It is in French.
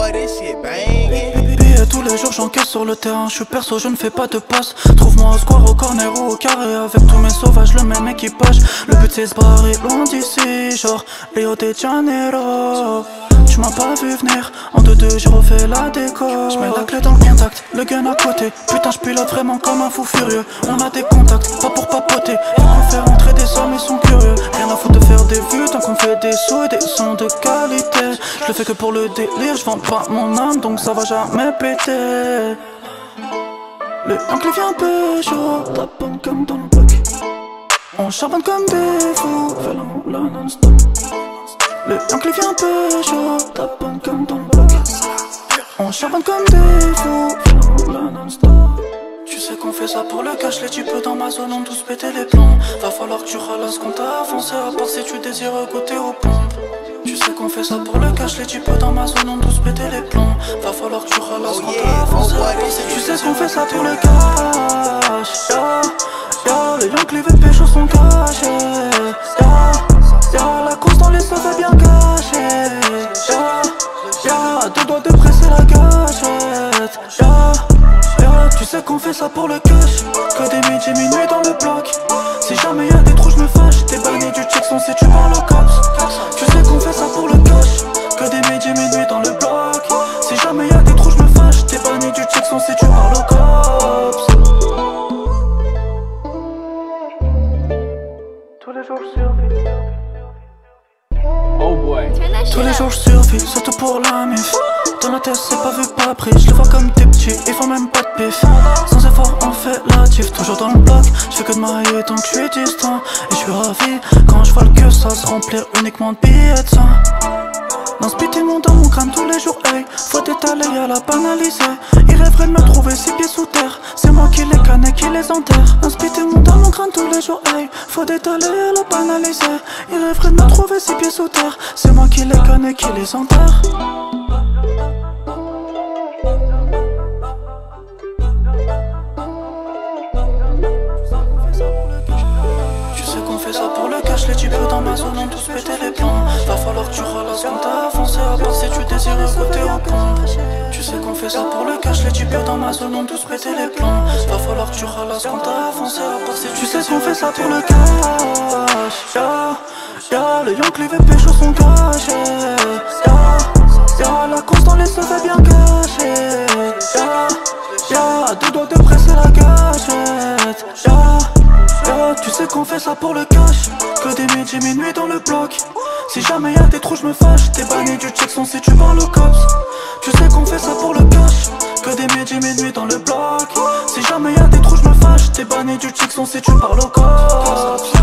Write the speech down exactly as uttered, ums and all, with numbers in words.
boy, this shit bangin'. Billets tous les jours, j'encaisse sur le terrain. Je suis perso, je ne fais pas de passe. Trouve-moi au square, au corner ou au carré. Avec tous mes sauvages, le même équipage. Le but c'est se barrer loin d'ici, genre Rio de Janeiro. Tu m'as pas vu venir, en deux deux j'ai refait la déco. J'mets la clé dans le contact, le gun à côté. Putain j'pilote vraiment comme un fou furieux. On a des contacts, pas pour papoter. Ils vont faire entrer des sommes, ils sont curieux. Rien à foutre de faire des vues, tant qu'on fait des sous et des sons de qualité. Je le fais que pour le délire, je vends pas mon âme, donc ça va jamais péter. Le oncle vient un peu chaud, la bombe comme dans le bloc. On charbonne comme des fous, fais l'amour là non-stop. Le oncle vient un peu chaud, la bombe comme dans le bloc. On charbonne comme des fous, fais l'amour là non-stop. Tu sais qu'on fait ça pour le cash, les types dans ma zone ont tous pété les plombs. Va falloir que tu ralasses qu'on t'a avancé, à part si tu désires goûter aux pompes. Tu sais qu'on fait ça pour le cash, les types dans ma zone ont tous pété les plombs. Va falloir que tu ralasses qu'on t'a avancé, à part si tu sais qu'on fait ça pour le cash. Yeah, yeah, les young les péchos sont cachés. Yeah, yeah, la course dans les sauts est bien cachée. Yeah, yeah, deux doigts de presser la gâchette. Yeah, yeah, tu sais qu'on fait ça pour le cash. Que des midi minuit dans le bloc. Si jamais y'a des trous, j'me fâche. T'es banni du check son si tu parles au cops. Tu sais qu'on fait ça pour le cash. Que des midi minuit dans le bloc. Si jamais y'a des trous, j'me fâche. T'es banni du check son si tu parles au cops. Tous les jours je survis. Oh boy. Tous les jours je survis, surtout pour la mif. Dans la tête c'est pas vu pas pris, je les vois comme des petits, ils font même pas de pif. Sans effort on fait la tif, toujours dans le bloc. Je fais que de mailler tant que je suis distant. Et je suis ravi quand je vois le que ça se remplir uniquement de billets de sang. Dans ce petit monde dans mon crâne tous les jours, hey. Faut étaler à la banaliser. Ils rêveraient de me trouver six pieds sous terre. C'est moi qui les canne et qui les enterre. Dans ce petit monde dans mon crâne tous les jours, hey. Faut étaler à la banaliser. Ils rêveraient de me trouver six pieds sous terre. C'est moi qui les canne et qui les enterre. Ça pour le cash, les types dans ma zone ont tous pété les plombs. Va falloir que tu ralasses quand t'as avancé, à part si tu désires goûter aux pompes. Tu sais qu'on fait ça pour le cash, les types dans ma zone ont tous pété les plombs. Va falloir que tu ralasses quand t'as avancé, à part si tu sais qu'on fait ça pour le cash. Yeah, yeah, les young les péchos sont cachés. Yeah, yeah, la course dans les sauts est bien cachée. Yeah, yeah, deux doigts de presser la gâchette. Yeah, yeah, tu sais qu'on fait ça pour le cash. Que des midi minuit dans le bloc. Si jamais y'a des trous j'me fâche. T'es banni du check son si tu parles au cops. Tu sais qu'on fait ça pour le cash. Que des midi minuit dans le bloc. Si jamais y'a des trous j'me fâche. T'es banni du check son si tu parles au cops.